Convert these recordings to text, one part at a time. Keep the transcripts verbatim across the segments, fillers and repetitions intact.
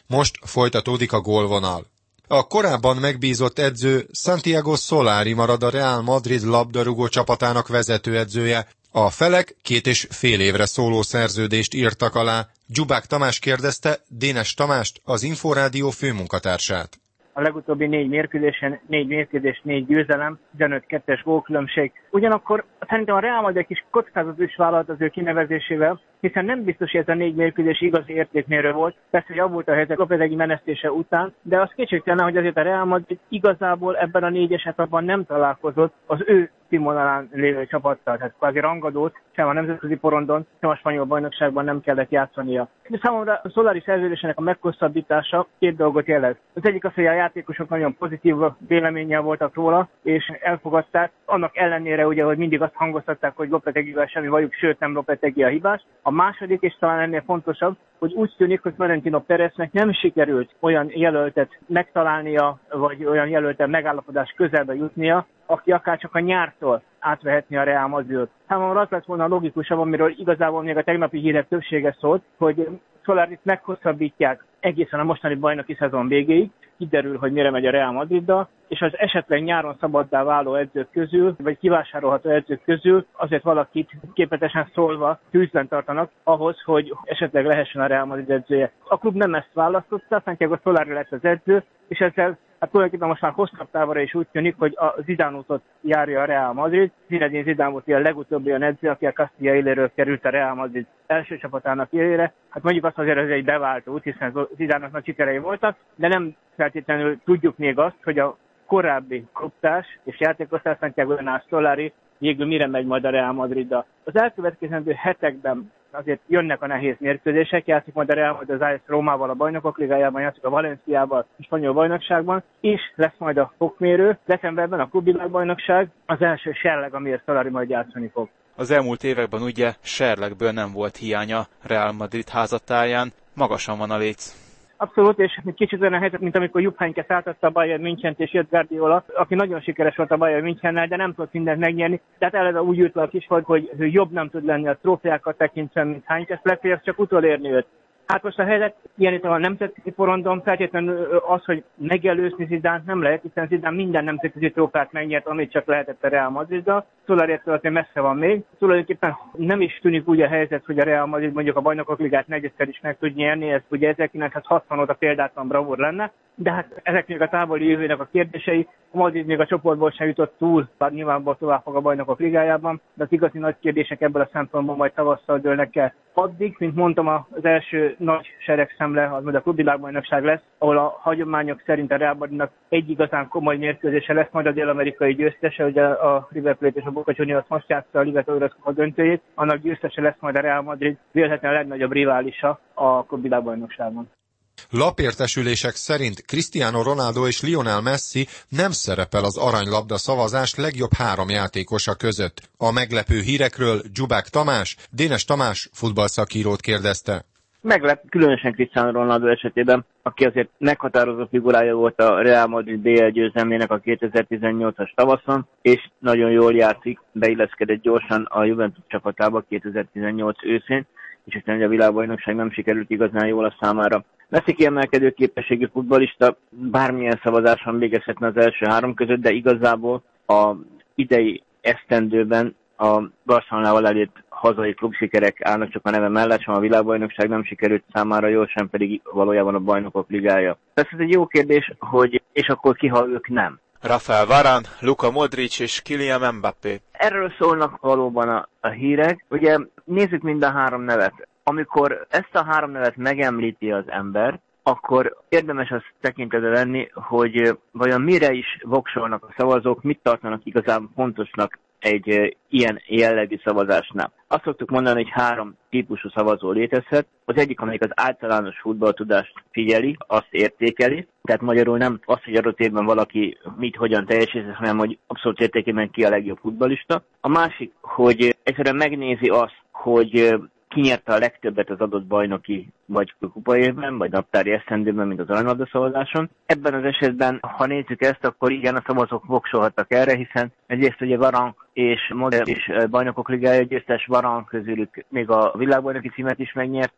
Most folytatódik a gólvonal. A korábban megbízott edző Santiago Solari marad a Real Madrid labdarúgó csapatának vezetőedzője. A felek két és fél évre szóló szerződést írtak alá. Dzsubák Tamás kérdezte Dénes Tamást, az Inforádió főmunkatársát. A legutóbbi négy mérkőzésen, négy mérkőzés, négy győzelem, tizenöt kettes gólkülönbség. Ugyanakkor szerintem a Real Madrid egy kis kockázatot is vállalt az ő kinevezésével, hiszen nem biztos, hogy ez a négy mérkőzés igazi értékmérő volt. Persze, hogy javult a helyzet Lopetegi menesztése után, de az kétségtelen, hogy azért a Real Madrid igazából ebben a négyes etapban nem találkozott az ő színvonalán lévő csapattal. Tehát kvázi rangadót sem a nemzetközi porondon, sem a spanyol bajnokságban nem kellett játszania. De számomra a Solari szerződésének a meghosszabbítása két dolgot jelez. Az egyik az, hogy a játékosok nagyon pozitív véleménnyel voltak róla, és elfogadták. Annak ellenére ugye, hogy mindig azt hangoztatták, hogy Lopetegivel semmi bajuk, sőt nem Lopetegi a hibás. A második, és talán ennél fontosabb, hogy úgy tűnik, hogy Florentino Péreznek nem sikerült olyan jelöltet megtalálnia, vagy olyan jelöltet megállapodás közelbe jutnia, aki akár csak a nyártól átvehetni a Real Madridot. Számomra az lett volna logikusabb, amiről igazából még a tegnapi hírek többsége szólt, hogy Solarit meghosszabbítják egészen a mostani bajnoki szezon végéig, kiderül, hogy mire megy a Real Madriddal, és az esetleg nyáron szabaddá váló edzők közül, vagy kivásárolható edzők közül azért valakit képletesen szólva tűzben tartanak ahhoz, hogy esetleg lehessen a Real Madrid edzője. A klub nem ezt választotta, Santiago Solari lett az edző, és ezzel hát tulajdonképpen most már hosszabb távra is úgy tűnik, hogy a Zidane útot járja a Real Madrid. Zinedine Zidane volt a legutóbbi olyan edző, aki a Castilla éléről került a Real Madrid első csapatának élére. Hát mondjuk azt azért ez egy bevált út, hiszen Zidane-nak nagy sikerei voltak, de nem feltétlenül tudjuk még azt, hogy a korábbi klubtárs és játékosztárs Santiago Solari végül mire megy majd a Real Madriddal. Az elkövetkezendő hetekben azért jönnek a nehéz mérkőzések, játszik majd a Real Madrid az á es Rómával a Bajnokok Ligájában, játszik a Valenciával a spanyol bajnokságban, és lesz majd a fokmérő. Decemberben a klubvilágbajnokság, az első serleg, amiért Solari majd játszani fog. Az elmúlt években ugye serlegből nem volt hiánya Real Madrid házatáján, magasan van a léc. Abszolút, és kicsit olyan a helyzet, mint amikor Jupp Heynckes átadta a Bayern Münchent, és jött Guardiola, aki nagyon sikeres volt a Bayern Münchennel, de nem tudott mindent megnyerni. Tehát eleve úgy jött le a kis volt, hogy jobb nem tud lenni a trófeákat tekintve, mint Heynckes, legfeljebb csak utolérni őt. Hát most a helyzet ilyen itt a nemzetközi porondon feltétlenül az, hogy megelőzni Zidánt nem lehet, hiszen Zidane minden nemzetközi trófeát megnyert, amit csak lehetett a Real Madriddal. Solari ettől azért messze van még. Tulajdonképpen nem is tűnik úgy a helyzet, hogy a Real Madrid mondjuk a Bajnokok Ligát negyedszer is meg tud nyerni, ez ugye ezerkilencszázhatvan óta példátlan bravúr lenne, de hát ezek még a távoli jövőnek a kérdései. A Madrid még a csoportból sem jutott túl, bár nyilvánvalóan tovább fog a Bajnokok Ligájában, de az igazi nagy kérdések ebből a szempontból majd tavasszal dőlnek el. Addig, mint mondtam, az első nagy seregszemle az majd a klubvilágbajnokság lesz, ahol a hagyományok szerint a Real Madridnak egy igazán komoly mérkőzése lesz, majd a dél-amerikai győztese, ugye a River Plate és a Boca Juniors most játsza a Libertadores a döntőjét, annak győztese lesz majd a Real Madrid, véletlenül a legnagyobb riválisa a klubvilágbajnokságban. Lapértesülések szerint Cristiano Ronaldo és Lionel Messi nem szerepel az aranylabda szavazás legjobb három játékosa között. A meglepő hírekről Dzsubák Tamás, Dénes Tamás futballszakírót kérdezte. Meglep, különösen Cristiano Ronaldo esetében, aki azért meghatározó figurája volt a Real Madrid bé el győzelmének a kétezer-tizennyolcas tavaszon, és nagyon jól játszik, beilleszkedett gyorsan a Juventus csapatába kétezer-tizennyolc őszén, és aztán a világbajnokság nem sikerült igazán jól a számára. Messi kiemelkedő képességű futballista, bármilyen szavazáson végezhetne az első három között, de igazából az idei esztendőben a Barcelonával elért hazai klubsikerek állnak csak a neve mellett, sem a világbajnokság nem sikerült számára jól, sem pedig valójában a Bajnokok Ligája. Ez egy jó kérdés, hogy és akkor ki, ha ők nem. Rafael Varane, Luka Modric és Kylian Mbappé. Erről szólnak valóban a, a hírek. Ugye nézzük mind a három nevet. Amikor ezt a három nevet megemlíti az ember, akkor érdemes azt tekintetbe venni, hogy vajon mire is voksolnak a szavazók, mit tartanak igazán fontosnak egy ilyen jellegű szavazásnál. Azt szoktuk mondani, hogy három típusú szavazó létezhet. Az egyik, amelyik az általános futballtudást figyeli, azt értékeli. Tehát magyarul nem az, hogy adott évben valaki mit, hogyan teljesít, hanem hogy abszolút értékében ki a legjobb futballista. A másik, hogy egyszerűen megnézi azt, hogy ki nyerte a legtöbbet az adott bajnoki vagy kupaévben, vagy naptári esztendőben, mint az aranylabda szavazáson. Ebben az esetben, ha nézzük ezt, akkor igen, a szavazók voksolhattak erre, hiszen egyrészt ugye Varane és Modric és Bajnokok Ligája győztes, Varane közülük még a világbajnoki címet is megnyerte,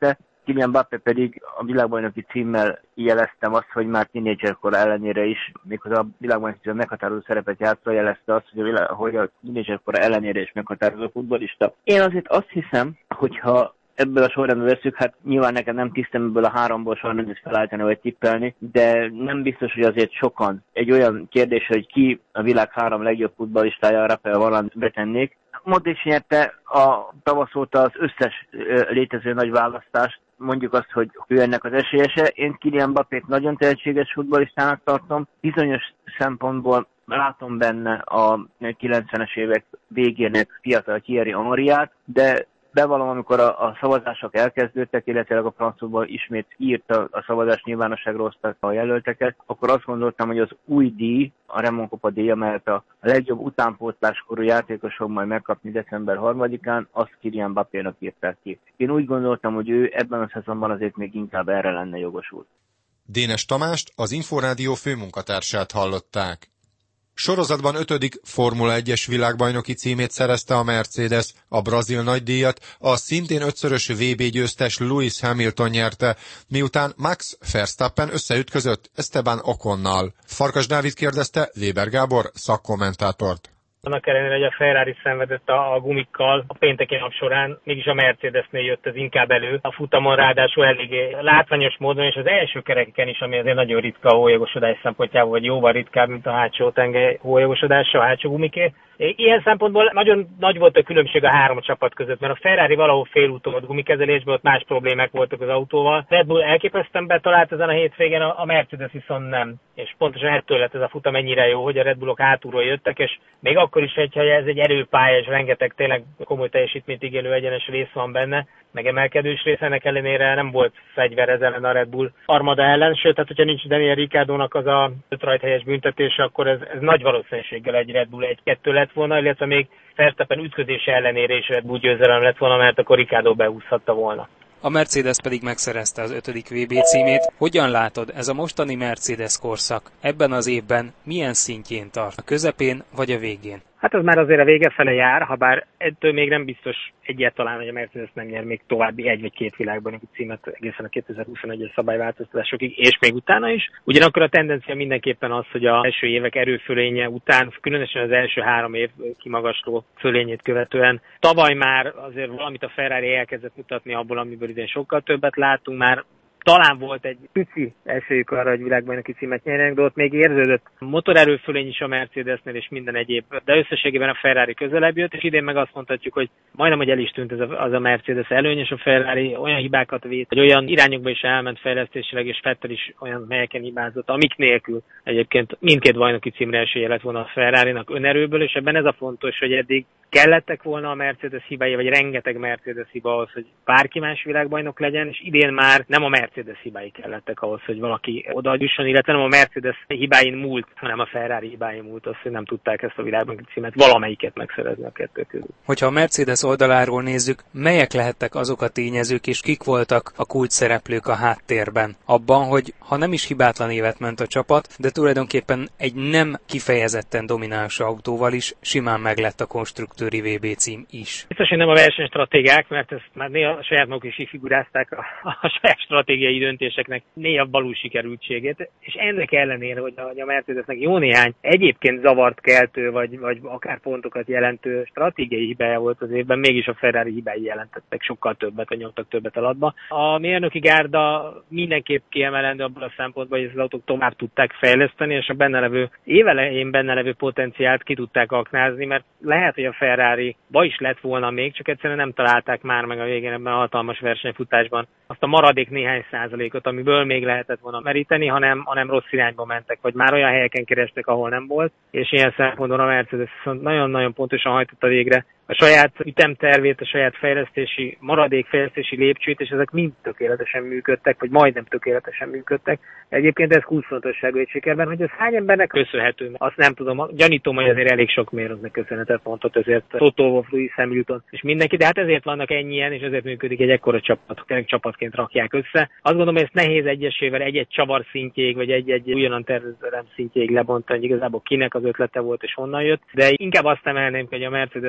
Kylian Mbappé pedig a világbajnoki címmel jeleztem azt, hogy már tínédzserkor ellenére is, méghozzá a világbajnoki címmel meghatározó szerepet játsza, jelezte azt, hogy a, világ, hogy a tínédzserkor ellenére is meghatározó futballista. Én azért azt hiszem, hogyha ebből a sorrendből veszük, hát nyilván nekem nem tisztem ebből a háromból soha nem is felállítani vagy tippelni, de nem biztos, hogy azért sokan egy olyan kérdés, hogy ki a világ három legjobb futballistája, Rafael Varane betennék. Modric nyerte a tavasz óta az összes létező nagy választást, mondjuk azt, hogy ő ennek az esélyese. Én Kylian Mbappét nagyon tehetséges futballistának tartom, bizonyos szempontból látom benne a kilencvenes évek végének fiatal Thierry Henryát, de bevallom, amikor a, a szavazások elkezdődtek, illetve a franciaból ismét írt a, a szavazás nyilvánosságra hozták a jelölteket, akkor azt gondoltam, hogy az új díj, a Ramon Kopa díja, mert a legjobb utánpótláskorú játékos fog majd megkapni december harmadikán, azt Kylian Mbappénak írták ki. Én úgy gondoltam, hogy ő ebben a szezonban azért még inkább erre lenne jogosult. Dénes Tamást, az Inforádió főmunkatársát hallották. Sorozatban ötödik Formula egyes világbajnoki címét szerezte a Mercedes, a brazil nagydíjat a szintén ötszörös vé bé győztes Lewis Hamilton nyerte, miután Max Verstappen összeütközött Esteban Oconnal. Farkas Dávid kérdezte Weber Gábor szakkommentátort. Annak ellenére, hogy a Ferrari szenvedett a, a gumikkal a pénteki nap során, mégis a Mercedesnél jött ez inkább elő. A futamon ráadásul eléggé látványos módon, és az első kereken is, ami azért nagyon ritka a hólyagosodás szempontjából, vagy jóval ritkább, mint a hátsó tengely hólyagosodása, a hátsó gumiké. Ilyen szempontból nagyon nagy volt a különbség a három csapat között, mert a Ferrari valahol félúton volt gumikezelésben, ott más problémák voltak az autóval. Red Bull elképesztően betalált ezen a hétvégén, a Mercedes viszont nem. És pontosan ettől lett ez a futam ennyire jó, hogy a Red Bullok hátulról jöttek, és még akkor is, hogyha ez egy erőpálya, és rengeteg tényleg komoly teljesítményt igénylő egyenes rész van benne, meg emelkedős rész, ennek ellenére nem volt fegyver ez ellen a Red Bull armada ellen, sőt, hát hogyha nincs Daniel Ricciardónak az a öt rajthelyes büntetése, akkor ez, ez nagy valószínűséggel egy Red Bull egy-kettő lett volna, illetve még Verstappen ütközése ellenére is Red Bull győzelem lett volna, mert akkor Ricciardo behúzhatta volna. A Mercedes pedig megszerezte az ötödik vé bé címét. Hogyan látod, ez a mostani Mercedes korszak ebben az évben milyen szintjén tart? A közepén vagy a végén? Hát az már azért a vége fele jár, ha bár ettől még nem biztos egyáltalán, hogy a Mercedes nem nyer még további egy vagy két világbajnoki címet egészen a kétezer-huszonegyes szabályváltoztatásokig, és még utána is. Ugyanakkor a tendencia mindenképpen az, hogy az első évek erőfölénye után, különösen az első három év kimagasló fölényét követően, tavaly már azért valamit a Ferrari elkezdett mutatni abból, amiből idén sokkal többet látunk, már talán volt egy pici esélyük arra, hogy világbajnoki címet nyerjenek, de ott még érződött motorerőfölény is a Mercedesnél és minden egyéb, de összességében a Ferrari közelebb jött, és idén meg azt mondhatjuk, hogy majdnem, hogy el is tűnt ez a, az a Mercedes előny, és a Ferrari olyan hibákat vét, hogy olyan irányokba is elment fejlesztésileg, és Vettel is olyan helyeken hibázott, amik nélkül egyébként mindkét bajnoki címre esélye lett volna a Ferrarinak önerőből, és ebben ez a fontos, hogy eddig kellettek volna a Mercedes hibái, vagy rengeteg Mercedes hiba ahhoz, hogy bárki más világbajnok legyen, és idén már nem a Mercedes hibái kellettek ahhoz, hogy valaki odaadjusson, illetve nem a Mercedes hibáin múlt, hanem a Ferrari hibáin múlt, az, hogy nem tudták ezt a világbajnoki címet valamelyiket megszerezni a kettő közül. Hogyha a Mercedes oldaláról nézzük, melyek lehettek azok a tényezők, és kik voltak a kulcs szereplők a háttérben? Abban, hogy ha nem is hibátlan évet ment a csapat, de tulajdonképpen egy nem kifejezetten domináns autóval is simán meglett a konstruktőri vé bé cím is. Biztos, hogy nem a versenystratégák, mert ezt már néha saját maguk is figurázták a, a saját stratégiai döntéseknek néha valós sikerültségét, és ennek ellenére, hogy a, hogy a Mercedesnek jó néhány egyébként zavart keltő, vagy, vagy akár pontokat jelentő stratégiai hibája volt az évben, mégis a Ferrari hibái jelentettek sokkal többet, vagy nyomtak többet alatba. A mérnöki gárda mindenképp kiemelendő abban a szempontból, hogy az autók tovább tudták fejleszteni, és a benne levő, évelején benne levő potenciált ki tudták aknázni, mert lehet, hogy a Ferrari-ba is lett volna még, csak egyszerűen nem találták már meg a végén ebben a hatalmas versenyfutásban azt a maradék néhány százalékot, amiből még lehetett volna meríteni, hanem, hanem rossz irányba mentek, vagy már olyan helyeken kerestek, ahol nem volt, és ilyen szempontból a Mercedes nagyon-nagyon pontosan hajtotta végre a saját ütemtervét, a saját fejlesztési, maradék fejlesztési lépcsőt, és ezek mind tökéletesen működtek, vagy majdnem tökéletesen működtek. Egyébként ez kulcsfontosságú egy sikerben, hogy ez hány embernek köszönhető, azt nem tudom, gyanítom, hogy azért elég sok mérnöknek köszönhetet mondhat, ezért Toto Wolff, Lewis Hamilton és mindenki, de hát ezért vannak ennyien, és ezért működik egy ekkora csapat, tényleg csapatként rakják össze. Azt gondolom, hogy ezt nehéz egyesével egy-egy csavar szintjéig, vagy egy-egy ugyanan tervezőrem szintjéig lebontani, igazából kinek az ötlete volt és honnan jött, de inkább azt emelném, hogy a Mercedes még mindig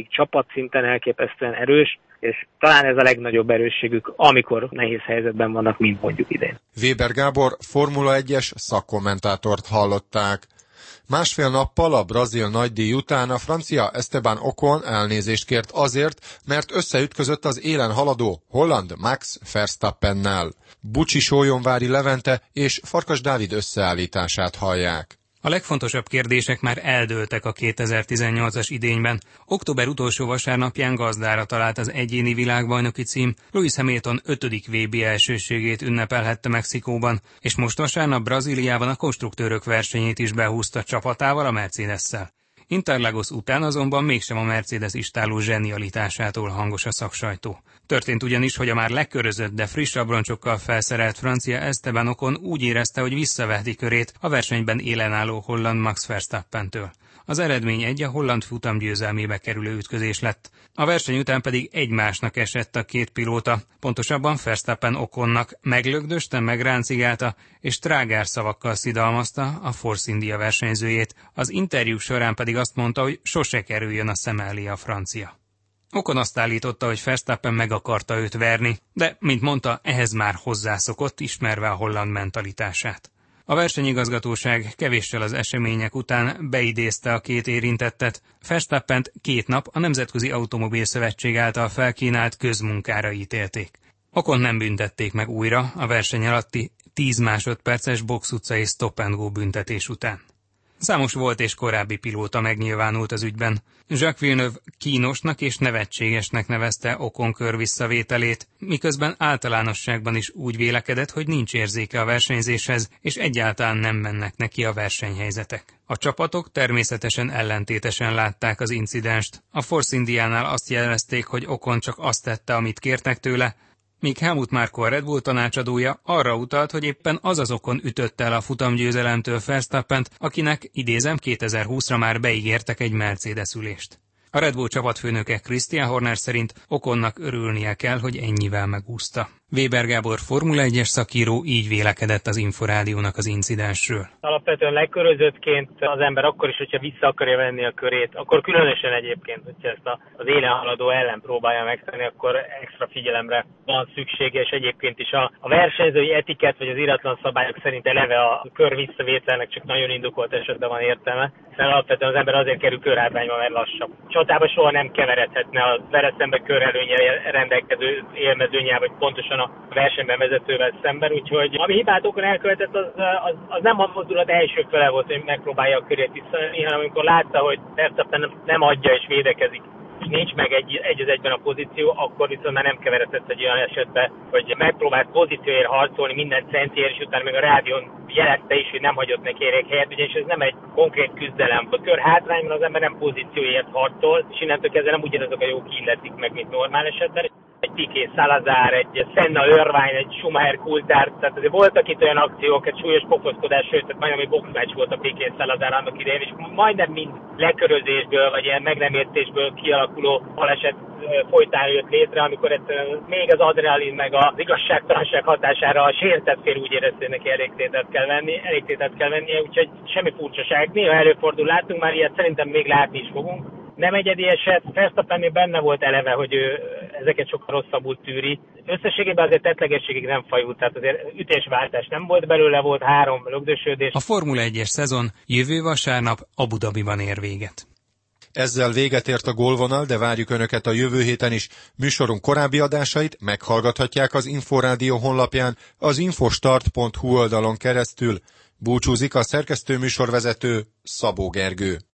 akik csapatszinten elképesztően erős, és talán ez a legnagyobb erősségük, amikor nehéz helyzetben vannak, mint mondjuk idén. Weber Gábor Formula egyes szakkommentátort hallották. Másfél nappal a brazil nagydíj után a francia Esteban Ocon elnézést kért azért, mert összeütközött az élen haladó holland Max Verstappennel. Bucsi Sólyomvári Levente és Farkas Dávid összeállítását hallják. A legfontosabb kérdések már eldőltek a kétezer-tizennyolcas idényben. Október utolsó vasárnapján gazdára talált az egyéni világbajnoki cím, Lewis Hamilton ötödik vé bé elsőségét ünnepelhette Mexikóban, és most vasárnap Brazíliában a konstruktőrök versenyét is behúzta csapatával, a Mercedes-szel. Interlagos után azonban mégsem a Mercedes istáló zsenialitásától hangos a szaksajtó. Történt ugyanis, hogy a már lekörözött, de friss abroncsokkal felszerelt francia Esteban Ocon úgy érezte, hogy visszaveheti körét a versenyben élenálló holland Max Verstappentől. Az eredmény egy a holland futam győzelmébe kerülő ütközés lett. A verseny után pedig egymásnak esett a két pilóta, pontosabban Verstappen Oconnak meglögdöste, megráncigálta és trágár szavakkal szidalmazta a Force India versenyzőjét, az interjú során pedig azt mondta, hogy sose kerüljön a szem elé a francia. Ocon azt állította, hogy Verstappen meg akarta őt verni, de, mint mondta, ehhez már hozzászokott, ismerve a holland mentalitását. A versenyigazgatóság kevéssel az események után beidézte a két érintettet. Verstappent két nap a Nemzetközi Automobil-szövetség által felkínált közmunkára ítélték. Ocon nem büntették meg újra a verseny alatti tíz másodperces box utcai stop and go büntetés után. Számos volt és korábbi pilóta megnyilvánult az ügyben. Jacques Villeneuve kínosnak és nevetségesnek nevezte Ocon kör visszavételét, miközben általánosságban is úgy vélekedett, hogy nincs érzéke a versenyzéshez, és egyáltalán nem mennek neki a versenyhelyzetek. A csapatok természetesen ellentétesen látták az incidenst. A Force Indiánál azt jelezték, hogy Ocon csak azt tette, amit kértek tőle, míg Helmut Marko, a Red Bull tanácsadója arra utalt, hogy éppen az az Ocon ütött el a futamgyőzelemtől Verstappent, akinek, idézem, kétezer-húszra már beígértek egy Mercedes ülést. A Red Bull csapatfőnöke Christian Horner szerint Oconnak örülnie kell, hogy ennyivel megúszta. Weber Gábor Formula egyes szakíró így vélekedett az Inforádiónak az incidensről. Alapvetően legkörözöttként az ember akkor is, hogyha vissza akarja venni a körét, akkor különösen egyébként, hogyha ezt az élen haladó ellen próbálja megtenni, akkor extra figyelemre van szüksége, és egyébként is a, a versenyzői etikett vagy az iratlan szabályok szerint eleve a kör visszavételnek csak nagyon indokolt esetben van értelme, hiszen alapvetően az ember azért kerül körhátrányba, mert lassabb. Csatában soha nem keveredhetne a vele szemben körelőnyel rendelkező élmezőnyel, vagy pontosan a versenyben vezetővel szemben, úgyhogy ami hibát Ocon elkövetett, az, az, az nem a mozdulat első fele volt, hogy megpróbálja a körét visszavenni, hanem amikor látta, hogy Verstappen nem, nem adja és védekezik, és nincs meg egy, egy az egyben a pozíció, akkor viszont már nem keveredett egy olyan esetbe, hogy megpróbált pozícióért harcolni minden centiért, és utána még a rádión jelezte is, hogy nem hagyott neki egy helyet, ugyanis ez nem egy konkrét küzdelem. A kör hátrányban az ember nem pozícióért harcol, és innentől kezdve nem ugyanazok a jók illetik meg, mint normál esetben. Egy Piqué Salazar, egy Senna Irvine, egy Schumacher Coulthard, tehát azért voltak itt olyan akciók, egy súlyos pofoszkodás, sőt, tehát majdnem egy boxmeccs volt a Piqué Salazar annak idején, és majdnem mind lekörözésből, vagy ilyen megremértésből kialakuló baleset folytán jött létre, amikor egyszerűen még az adrenalin meg az igazságtalanság hatására a sértett fél úgy érezte, hogy neki elég tételt kell venni, elég tételt kell vennie, úgyhogy semmi furcsaság. Néha előfordul, látunk már ilyet, szerintem még látni is fogunk. Nem egyedi eset, Verstappennél benne volt eleve, hogy ő ezeket sokkal rosszabbul tűri. Összességében azért tettlegességig nem fajult, tehát azért ütésváltás nem volt belőle, volt három lögdösödés. A Formula egyes szezon jövő vasárnap Abu Dhabiban ér véget. Ezzel véget ért a gólvonal, de várjuk Önöket a jövő héten is. Műsorunk korábbi adásait meghallgathatják az Inforádió honlapján, az infostart pont hu oldalon keresztül. Búcsúzik a szerkesztő műsorvezető Szabó Gergő.